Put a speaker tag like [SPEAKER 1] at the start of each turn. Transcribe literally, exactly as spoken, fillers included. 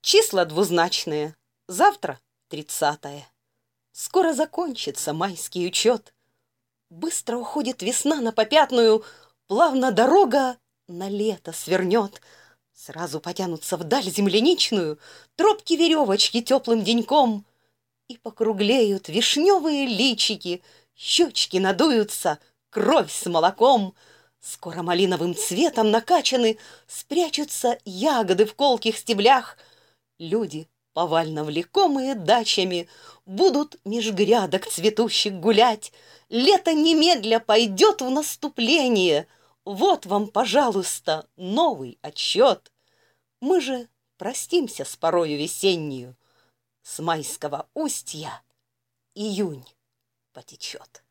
[SPEAKER 1] Числа двузначные. Завтра тридцатое. Скоро закончится майский учет. Быстро уходит весна на попятную, плавно дорога на лето свернет. Сразу потянутся вдаль земляничную тропки веревочки теплым деньком, и покруглеют вишневые личики, щечки надуются, кровь с молоком. Скоро малиновым цветом накачаны спрячутся ягоды в колких стеблях. Люди, повально влекомые дачами, будут меж грядок цветущих гулять. Лето немедля пойдет в наступление. Вот вам, пожалуйста, новый отсчет. Мы же простимся с порою весеннюю. С майского устья июнь потечет.